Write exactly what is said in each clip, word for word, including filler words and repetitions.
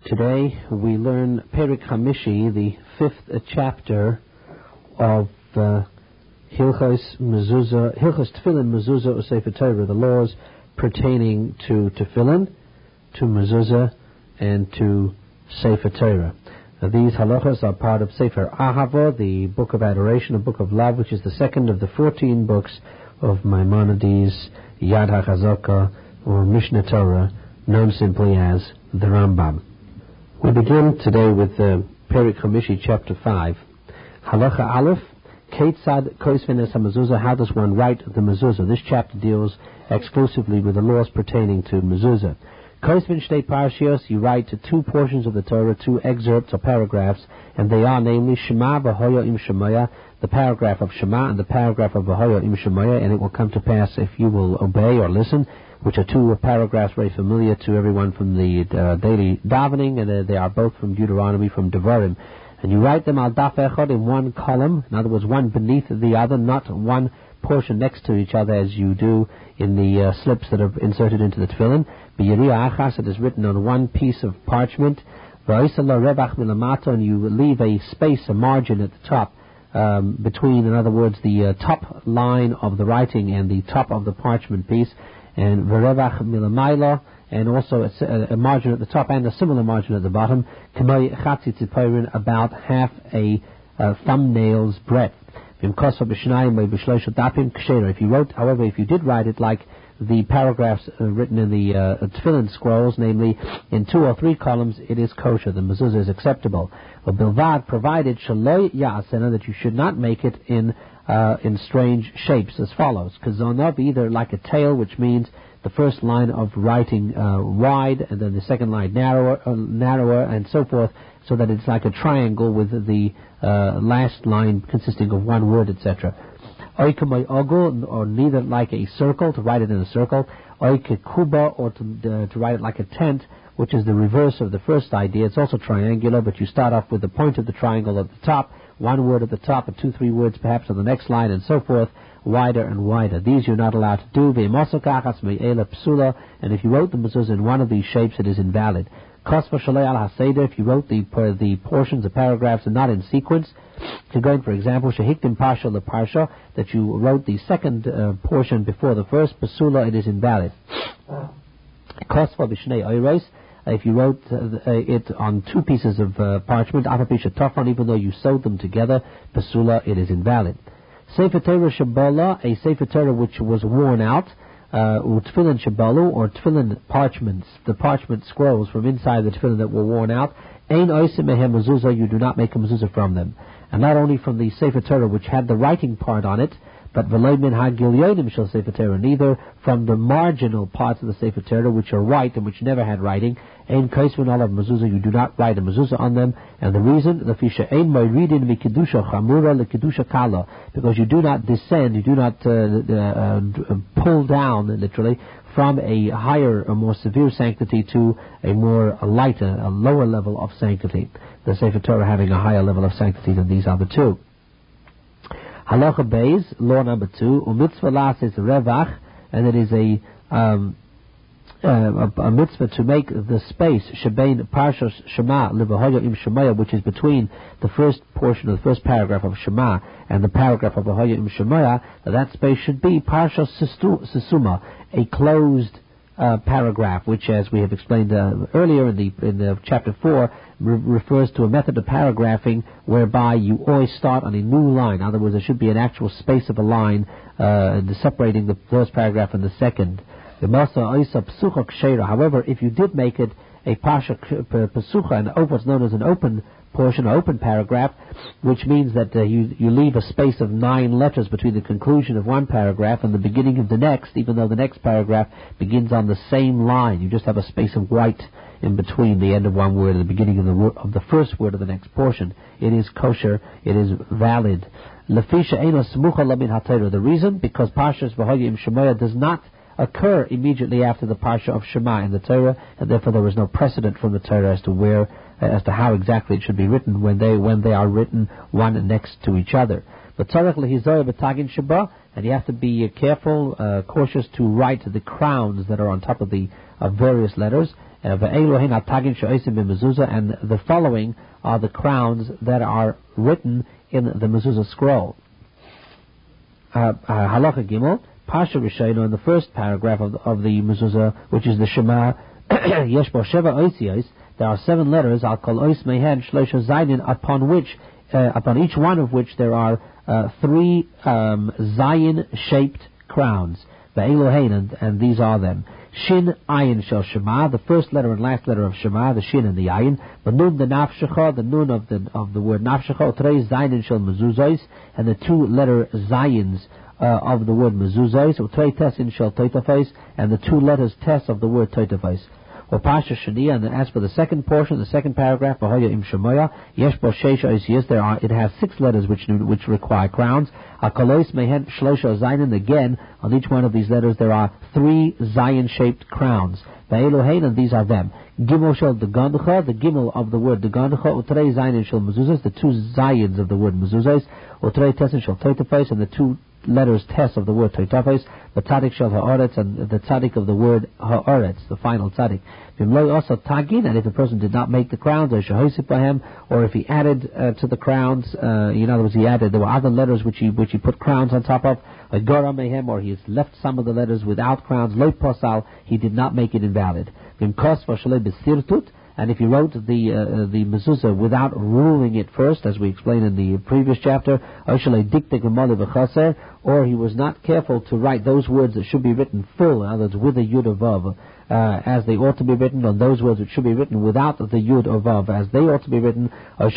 Today we learn Perik Hamishi, the fifth uh, chapter of uh, Hilchos Mezuzah, Hilchos Tefillin Mezuzah Sefer Torah, the laws pertaining to Tefillin, to Mezuzah, and to Sefer Torah. Uh, these halachas are part of Sefer Ahava, the book of adoration, a book of love, which is the second of the fourteen books of Maimonides' Yad HaChazaka, or Mishneh Torah, known simply as the Rambam. We begin today with uh, Perik Hamishi, chapter five. Halacha Aleph, Ketzad Koisvin es HaMezuzah, how does one write the mezuzah? This chapter deals exclusively with the laws pertaining to mezuzah. Koisvin Shtei Parshios, you write two portions of the Torah, two excerpts or paragraphs, and they are namely Shema v'Hoya im Shemaya, the paragraph of Shema and the paragraph of v'Hoya im Shemaya, and it will come to pass if you will obey or listen, which are two paragraphs very familiar to everyone from the uh, daily davening, and uh, they are both from Deuteronomy, from Devarim. And you write them al daf echad, in one column, in other words, one beneath the other, not one portion next to each other as you do in the uh, slips that are inserted into the tefillin. B'yiriyah achas, it is written on one piece of parchment. V'oisala rebach milamato, and you leave a space, a margin at the top, um, between, in other words, the uh, top line of the writing and the top of the parchment piece. And v'revach milamayla, and also a, a margin at the top and a similar margin at the bottom, k'may chatzi tziporin, about half a uh, thumbnail's breadth. If you wrote, however, if you did write it like the paragraphs uh, written in the uh, tefillin scrolls, namely in two or three columns, it is kosher. The mezuzah is acceptable. But bilvad, provided shaloi ya'asena, that you should not make it in Uh, in strange shapes as follows. Kazonav, either like a tail, which means the first line of writing uh, wide, and then the second line narrower, uh, narrower, and so forth, so that it's like a triangle with the uh, last line consisting of one word, et cetera. Oikamay ogo, or neither like a circle, to write it in a circle. Oikekuba, or to, uh, to write it like a tent, which is the reverse of the first idea. It's also triangular, but you start off with the point of the triangle at the top, one word at the top, and two, three words perhaps on the next line, and so forth, wider and wider. These you're not allowed to do. And if you wrote the mezuzah in one of these shapes, it is invalid. If you wrote the the portions, the paragraphs, and not in sequence, to go in, for example, shehiktim parsha le parsha, that you wrote the second uh, portion before the first, pasula, it is invalid. Kosva b'shnei oiros, if you wrote uh, it on two pieces of uh, parchment, even though you sewed them together, pasula, it is invalid. Sefer Torah Shabbalah, a Sefer Torah which was worn out, uh, tefillin Shabbalu, or tefillin parchments, the parchment scrolls from inside the tefillin that were worn out, ein oisim mehem mezuzah, you do not make a mezuzah from them. And not only from the Sefer Torah which had the writing part on it, but v'lo min ha'gilyonim shel Sefer Torah, neither from the marginal parts of the Sefer Torah which are white and which never had writing. Ein kaisvin alav mezuzah, you do not write a mezuzah on them. And the reason, lefisha ein moiridin mikidusha chamura lekidusha kala, because you do not descend, you do not uh, uh, pull down, literally, from a higher, a more severe sanctity to a more a lighter, a lower level of sanctity. The Sefer Torah having a higher level of sanctity than these other two. Halacha Beis, law number two, umitzvah las is revach, and it is a, um, uh, a, a mitzvah to make the space, shebein parshas Shema, levahoya im Shemaya, which is between the first portion of the first paragraph of Shema and the paragraph of vahoya im Shemaya, that that space should be parshas sisuma, a closed uh, paragraph, which, as we have explained uh, earlier in the in the chapter four, re- refers to a method of paragraphing whereby you always start on a new line. In other words, there should be an actual space of a line uh, separating the first paragraph and the second. However, if you did make it a pasha pesucha, and what's known as an open portion, or open paragraph, which means that uh, you, you leave a space of nine letters between the conclusion of one paragraph and the beginning of the next, even though the next paragraph begins on the same line. You just have a space of white in between the end of one word and the beginning of the word, of the first word of the next portion. It is kosher, it is valid. The reason, because Parshas V'hoya im Shemaya does not occur immediately after the Parsha of Shema in the Torah, and therefore there is no precedent from the Torah as to where, as to how exactly it should be written when they when they are written one next to each other. But tzarech lehizoy b'tagin sheba, and you have to be careful, uh, cautious to write the crowns that are on top of the of various letters. Uh, and the following are the crowns that are written in the mezuzah scroll. Uh, uh, Halacha Gimel, Parsha Rishayno, in the first paragraph of the, of the mezuzah, which is the Shema, Yesh bo sheva oisios, there are seven letters, Al kol ois mehen shlosha zayin, upon which, uh, upon each one of which there are uh, three um, zayin-shaped crowns. Ve'elohein, and, and these are them. Shin ayin shel Shema, the first letter and last letter of Shema, the shin and the ayin. The nun, the nafshecha, the nun of the of the word nafshecha. Three zayin shel mezuzos, and the two letter zayins uh, of the word mezuzos. Three tesin shel toitafos, and the two letters tes of the word toitafos. Or Pasha Shania, and as for the second portion, the second paragraph, Bahoya Im Shemoya, Yesh Bo Sheish Oisios, there are, it has six letters which which require crowns. Akalois Mehen Shlosha Zayin, again, on each one of these letters there are three Zion-shaped crowns. Ve'elohein, and these are them. Gimel Shel Deganducha, the Gimel of the word Deganducha, Utrei Zayin Shel Mezuzos, the two Zayins of the word Mezuzos, Utrei Tesin Shel Toitafos, and the two letters tes of the word toitafos, the tzaddik shel ha'oretz, and the tzaddik of the word ha'oretz, the final tzaddik. V'imloi also tagin, and if a person did not make the crowns, or shehoisip bahem, or if he added uh, to the crowns, uh, in other words, he added, there were other letters which he which he put crowns on top of, or gora mehem, or he has left some of the letters without crowns, loi posal, he did not make it invalid. V'imkos v'shalei besirtut, and if he wrote the uh, the mezuzah without ruling it first, as we explained in the previous chapter, or he was not careful to write those words that should be written full, in other words, with a yud or vav, uh, as they ought to be written, on those words that should be written without the yud or vav, as they ought to be written, or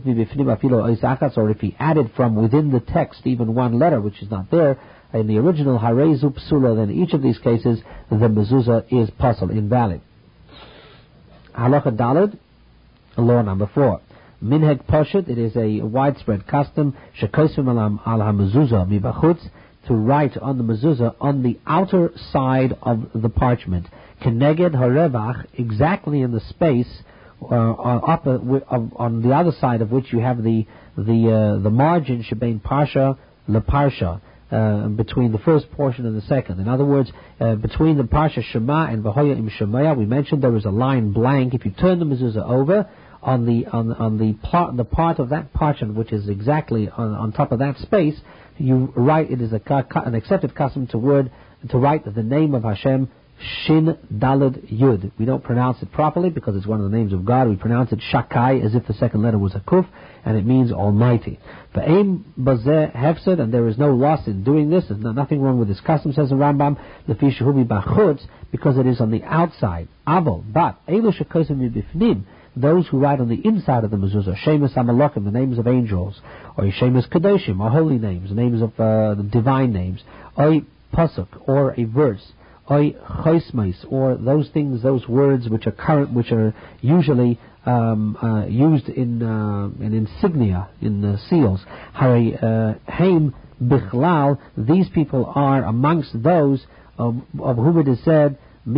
if he added from within the text even one letter which is not there in the original harezu psula, then in each of these cases the mezuzah is puzzle, invalid. Halacha Daled, law number four. Minheg Poshet, it is a widespread custom, Shekosim al ha-mezuzah mibachutz, to write on the mezuzah on the outer side of the parchment. Keneged harevach, exactly in the space uh, up, uh, on the other side of which you have the the uh, the margin shebein parsha leparsha. Uh, between the first portion and the second. In other words, uh, between the Parsha Shema and Vahoya Im Shemaya, we mentioned there is a line blank. If you turn the mezuzah over, on the on on the part the part of that parchment which is exactly on, on top of that space, you write. It is a, an accepted custom to word to write the name of Hashem, Shin Daled Yud. We don't pronounce it properly because it's one of the names of God. We pronounce it Shakai, as if the second letter was a kuf, and it means Almighty. V'eim bazeh hefsed, and there is no loss in doing this. There's nothing wrong with this custom, says the Rambam, lefi shehubi bachutz, because it is on the outside. Avol, but elu shekosim mibifnim, those who write on the inside of the mezuzah, Shemus Amalokim, the names of angels, or Shemus Kadoshim, or holy names, the names of uh, the divine names, or pasuk, or a verse, or choismais, or those things, those words which are current, which are usually um, uh, used in uh, in insignia, in uh, seals. Hari Haim Bichlal, these people are amongst those of, of whom it is said,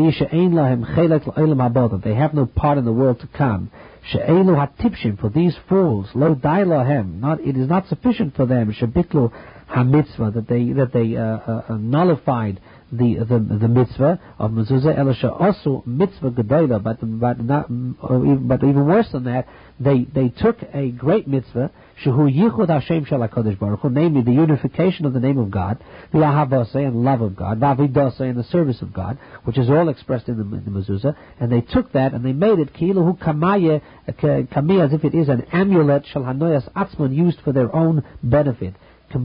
that they have no part in the world to come. She'elu hatipshim, for these fools, lo dai lahem, not it is not sufficient for them. Shebitlu hamitzvah, that they that they uh, uh, nullified the the the mitzvah of mezuzah. Elisha also mitzvah gedola, but but not but even worse than that, they they took a great mitzvah, shehu yichud Hashem shel HaKadosh Baruch Hu, namely the unification of the name of God, the ahavase and love of God, vavidase and the service of God, which is all expressed in the, in the mezuzah, and they took that and they made it ki'ilahu kamaye kami, as if it is an amulet shel hanoyas atzman, used for their own benefit. As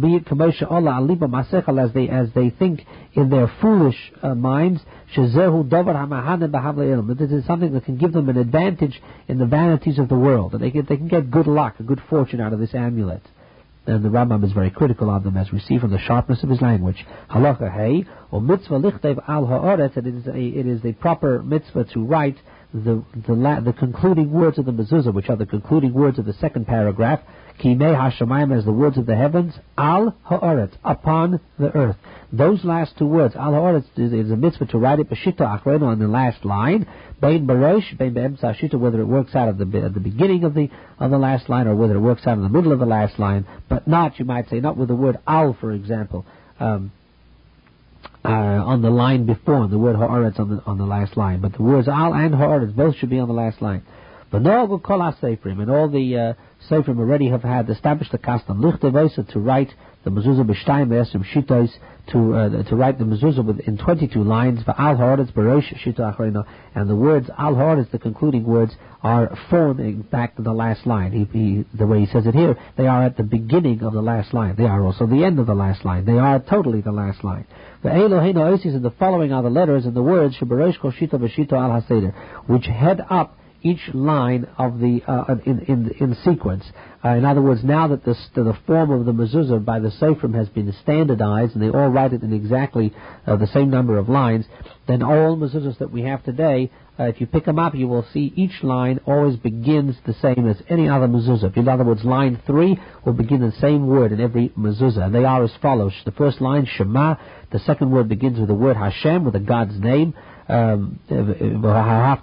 they as they think in their foolish uh, minds, this is something that can give them an advantage in the vanities of the world, that they can, they can get good luck, a good fortune out of this amulet. And the Rambam is very critical of them, as we see from the sharpness of his language. Halacha hey, or mitzvah lichtev al ha'oretz, and it is a, it is the proper mitzvah to write the the, la, the concluding words of the mezuzah, which are the concluding words of the second paragraph. Kimei hashamayim, as the words of the heavens, al ha'oretz, upon the earth. Those last two words, al ha'oretz, is, is a mitzvah to write it b'shita achrenu, on the last line, bein barosh, bein be'emtza shita, whether it works out at the at the beginning of the of the last line or whether it works out in the middle of the last line, but not, you might say, not with the word al, for example. Um, uh, on the line before, the word ha'aretz on the on the last line. But the words al and ha'aretz both should be on the last line. But no, we'll call our seifrim, and all the uh, seifrim already have had established the custom lichtavosa to write the mezuzah b'shtayim ve'esrim shitos, to uh, to write the mezuzah with, in twenty-two lines. V'al ha'aretz b'rosh shita acharina, and the words al ha'aretz, the concluding words, are formed in fact in the last line. He, he, the way he says it here, they are at the beginning of the last line. They are also the end of the last line. They are totally the last line. The Eloheinu osis, and the following are the letters and the words shebarosh kol shita v'shita al haseder, which head up each line of the uh, in, in in sequence. Uh, in other words, now that the the form of the mezuzah by the seifrim has been standardized, and they all write it in exactly uh, the same number of lines, then all mezuzahs that we have today, uh, if you pick them up, you will see each line always begins the same as any other mezuzah. In other words, line three will begin the same word in every mezuzah, and they are as follows: the first line Shema, the second word begins with the word Hashem, with a God's name. Um, God,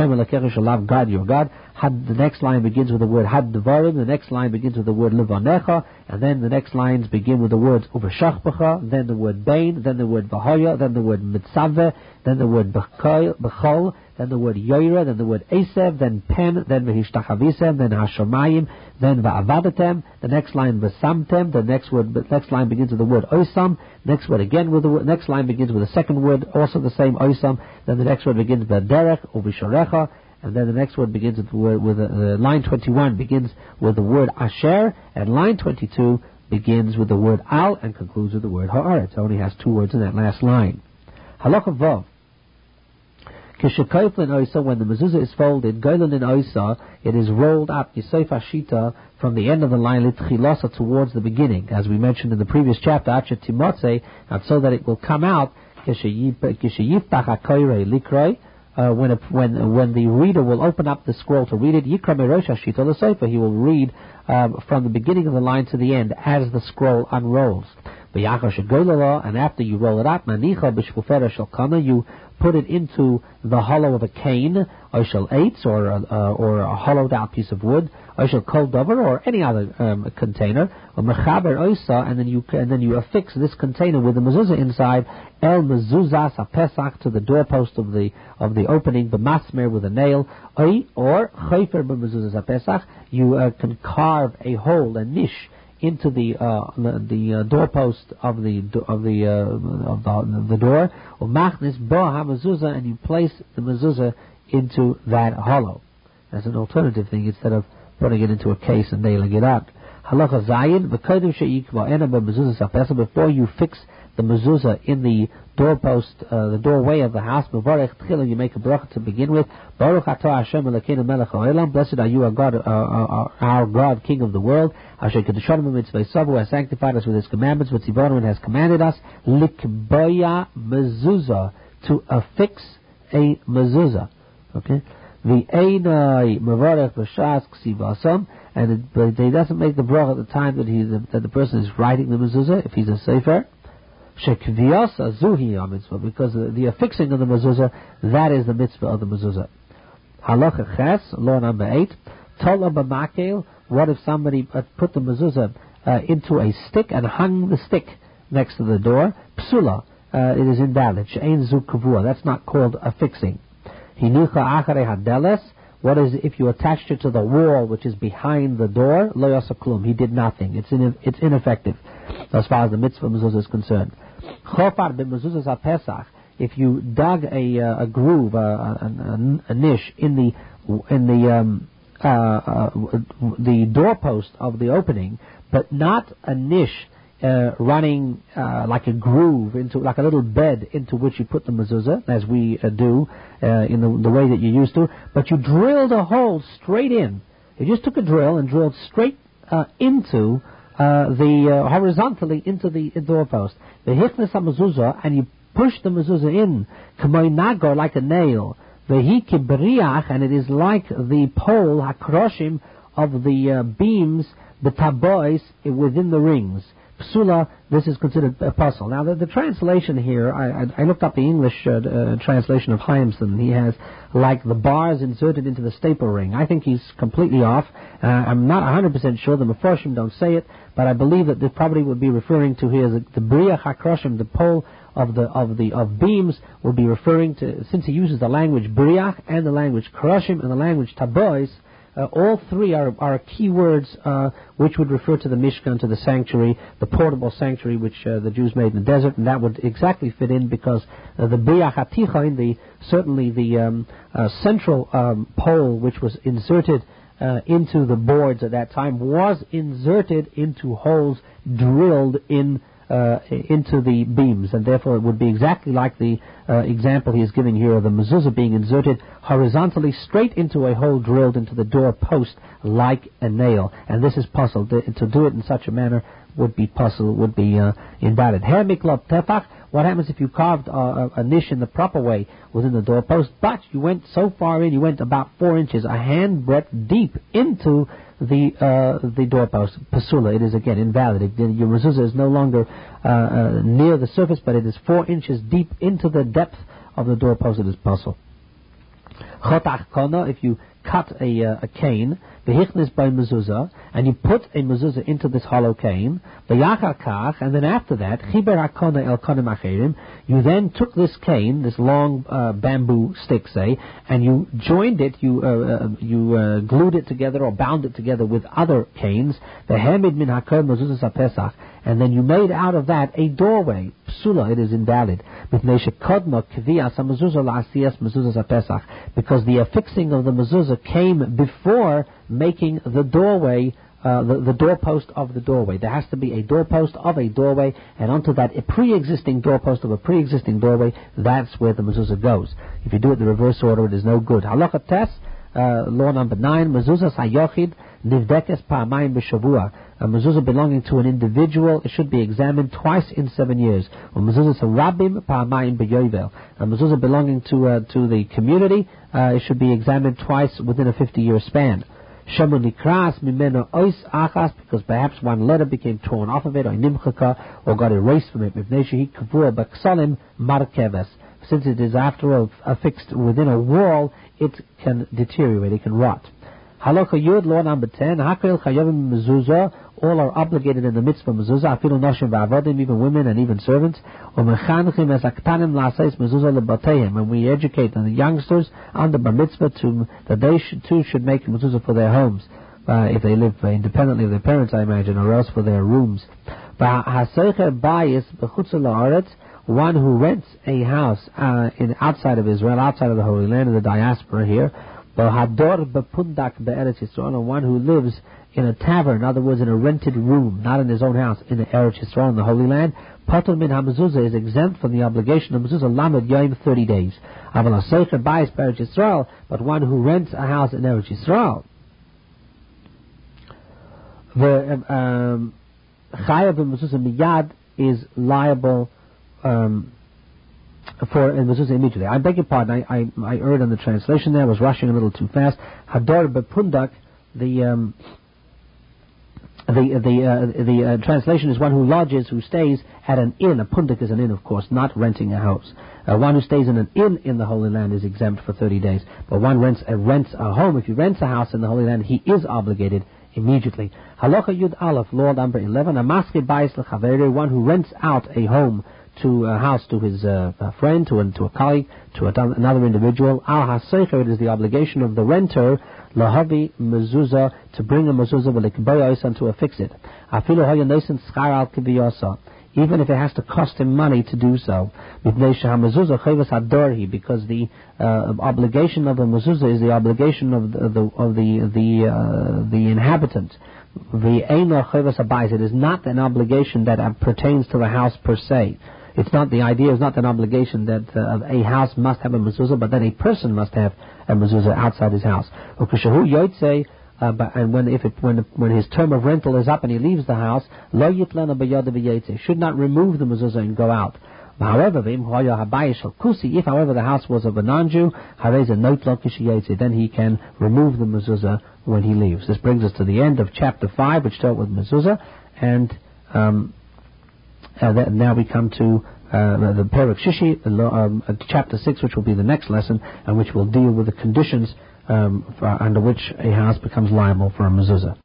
your God. Had, the next line begins with the word Had Devarim, the next line begins with the word Levanecha, and then the next lines begin with the words Uveshachbecha, then the word Bain, then the word Bahoya, then the word Mitzaveh, then the word Bechol, then the word Yoira, then the word Esev, then Pen, then Vehishtachavisem, then Hashomayim, then Va'avadetem, the next line Vesamtem, the next word, the next line begins with the word Oisam, next word again with the word, next line begins with the second word, also the same Oisam, then the next word begins with Derech, Uvisharecha, and then the next word begins with the word, with the, uh, line twenty-one begins with the word Asher, and line twenty-two begins with the word Al, and concludes with the word Ha'aretz. It only has two words in that last line. Halacha Vav. Kishakoflin Oisa, when the mezuzah is folded, Golan in Oisa, it is rolled up, Yisef Ashita, from the end of the line, Litchilasa, towards the beginning, as we mentioned in the previous chapter, Achet Timotze, and so that it will come out, Kishayiftach HaKoirei Likroi, Uh, when a, when when the reader will open up the scroll to read it, Yikra Merosh Hashita L'Sefer, he will read um, from the beginning of the line to the end as the scroll unrolls. And after you roll it up, Manicha B'Shvufera Shalkana, you put it into the hollow of a cane, Oishal Eitz, or a, uh, or a hollowed out piece of wood, Oishal Kol Dover, or any other um, container, or Mechaber Oisa, and then you and then you affix this container with the mezuzah inside, El Mezuzas HaPesach, to the doorpost of the of the opening, B'Masmer, with a nail, or Chayfer B'Mezuzas HaPesach, you uh, can carve a hole, a niche, into the uh, the uh, doorpost of the of the uh, of the, the door, or machnis bo ha-mezuzah, and you place the mezuzah into that hollow as an alternative thing instead of putting it into a case and nailing it up. Halacha zayin v'kodim she'ikva ena b'mezuzah sapesa, before you fix the mezuzah in the doorpost, uh, the doorway of the house, mevarech tchila, you make a bracha to begin with. Baruch atah Hashem Elokeinu melech ha'olam, blessed are you, our God, uh, uh, our God, King of the world. Asher kedushanim b'mitzvah who has sanctified us with His commandments, v'tzivonu, and has commanded us likboya mezuzah, to affix a mezuzah. Okay, v'einai mevarech b'shas ksivasam, and it, but he doesn't make the bracha at the time that he the, that the person is writing the mezuzah, if he's a sefer. Shekviyasa zuhi mitzvah, because the, the affixing of the mezuzah, that is the mitzvah of the mezuzah. Halacha ches, law number eight. Tola b'makel. What if somebody uh, put the mezuzah uh, into a stick and hung the stick next to the door? Psula, uh, it is invalid. She'ein zu kavua. That's not called affixing. Hinicha acharei hadeles. What is if you attached it to the wall which is behind the door? Lo yasa klum. He did nothing. It's in, it's ineffective as far as the mitzvah mezuzah is concerned. Chofar b'mezuzah HaPesach. If you dug a uh, a groove, uh, a, a, a niche in the in the um, uh, uh, the doorpost of the opening, but not a niche uh, running uh, like a groove into like a little bed into which you put the mezuzah, as we uh, do uh, in the, the way that you used to, but you drilled a hole straight in. You just took a drill and drilled straight uh, into uh, the uh, horizontally into the doorpost. The hichnas mezuzah, and you push the mezuzah in, k'may nagar, like a nail. Vehi kibriach, and it is like the pole hakroshim of the uh, beams, the tabois, within the rings. psula, this is considered a puzzle. Now, the, the translation here, I, I, I looked up the English uh, uh, translation of Hyamson. He has, like the bars inserted into the staple ring. I think he's completely off. Uh, I'm not one hundred percent sure. The Mefarshim don't say it, but I believe that this probably would be referring to here the, the Bria HaKroshim, the pole of the of the of beams, will be referring to, since he uses the language Briach and the language Kroshim and the language Tabois. Uh, all three are, are key words uh, which would refer to the Mishkan, to the sanctuary, the portable sanctuary which uh, the Jews made in the desert, and that would exactly fit in because uh, the Briach HaTichain, the certainly the um, uh, central um, pole which was inserted uh, into the boards at that time, was inserted into holes drilled in Uh, into the beams, and therefore it would be exactly like the uh, example he is giving here of the mezuzah being inserted horizontally straight into a hole drilled into the door post like a nail. And this is puzzle. To do it in such a manner would be puzzle, would be uh, invalid. Her miklot tefach. What happens if you carved uh, a niche in the proper way within the doorpost, but you went so far in, you went about four inches, a hand breadth deep into the uh, the doorpost, pasula, it is again invalid. It, your mezuzah is no longer uh, uh, near the surface, but it is four inches deep into the depth of the doorpost. It is puzzle. Chotach kona, if you cut a, uh, a cane, v'hichnis by mezuzah, and you put a mezuzah into this hollow cane, v'yachar kach, and then after that, chiber hakona el konim acherim, you then took this cane, this long uh, bamboo stick, say, and you joined it, you uh, uh, you uh, glued it together or bound it together with other canes, v'hemid min hakol mezuzah sapesach, and then you made out of that a doorway. Psula, it is invalid. Because the affixing of the mezuzah came before making the doorway, uh, the, the doorpost of the doorway. There has to be a doorpost of a doorway, and onto that a pre-existing doorpost of a pre-existing doorway, that's where the mezuzah goes. If you do it in the reverse order, it is no good. Halacha tes, uh, law number nine, mezuzah sayochid nivdekes pa'amayim b'shavua. A mezuzah belonging to an individual, it should be examined twice in seven years. A mezuzah rabim pa'amayim b'yovel. A mezuzah belonging to uh, to the community, uh, it should be examined twice within a fifty-year span. Shemu nikras mimeno ois achas, because perhaps one letter became torn off of it, or nimchaka, or got erased from it. Mipnei shehi kavua b'ksalim markeves. Since it is after all affixed within a wall, it can deteriorate, it can rot. Halacha Yud, law number ten, Hakril Chayovim Mezuzah, all are obligated in the mitzvah Mezuzah, Afilu Noshim V'avodim, even women and even servants, Umechanchim Es Aktanim La'asais Mezuzah Lebateihem, and we educate the youngsters under Bar Mitzvah to, that they should, too should make Mezuzah for their homes, uh, if they live uh, independently of their parents, I imagine, or else for their rooms. Ha'aseicher Bayis B'chutz La'aretz, one who rents a house uh, in outside of Israel, outside of the Holy Land, in the diaspora here, Hador bepundak be'eretz Yisrael, one who lives in a tavern, in other words, in a rented room, not in his own house, in the Eretz Yisrael, in the Holy Land, Patur min ha-mezuzah is exempt from the obligation of mezuzah lamed yoim, thirty days. Aval ha-seicher bayis be'eretz Yisrael, but one who rents a house in Eretz Yisrael, the um, chayav b'mezuzah miyad is liable um, for a mezuzah immediately. I beg your pardon, I, I, I erred on the translation there, I was rushing a little too fast. Hador bepundak, the um, the the uh, the uh, translation is one who lodges, who stays at an inn. A pundak is an inn, of course, not renting a house. Uh, one who stays in an inn in the Holy Land is exempt for thirty days. But one rents a rents a home. If he rents a house in the Holy Land, he is obligated immediately. Halacha Yud Aleph, law number eleven, a maske bayis lechaveri, one who rents out a home to a house to his uh, a friend, to a, to a colleague, to a, another individual. Al ha-seicher, it is the obligation of the renter, lahavi mezuzah, to bring a mezuzah v'likbayos and to affix it. Afilu hayanesen schar al kiviyasa, even if it has to cost him money to do so. Because the uh, obligation of the mezuzah is the obligation of the, the of the the uh, the inhabitant. The eino chayvas abayis, it is not an obligation that uh, pertains to the house per se. It's not, the idea is not an obligation that uh, a house must have a mezuzah, but that a person must have a mezuzah outside his house. Ukeshahu yotzei, uh, and when if it when when his term of rental is up and he leaves the house, lo yitlena b'yada b'yotzei, should not remove the mezuzah and go out. However, if however the house was of a non-Jew, then he can remove the mezuzah when he leaves. This brings us to the end of chapter five, which dealt with mezuzah, and um, Uh, that, now we come to uh, the Perek Shishi, um, uh, chapter six, which will be the next lesson, and which will deal with the conditions um, for, under which a house becomes liable for a mezuzah.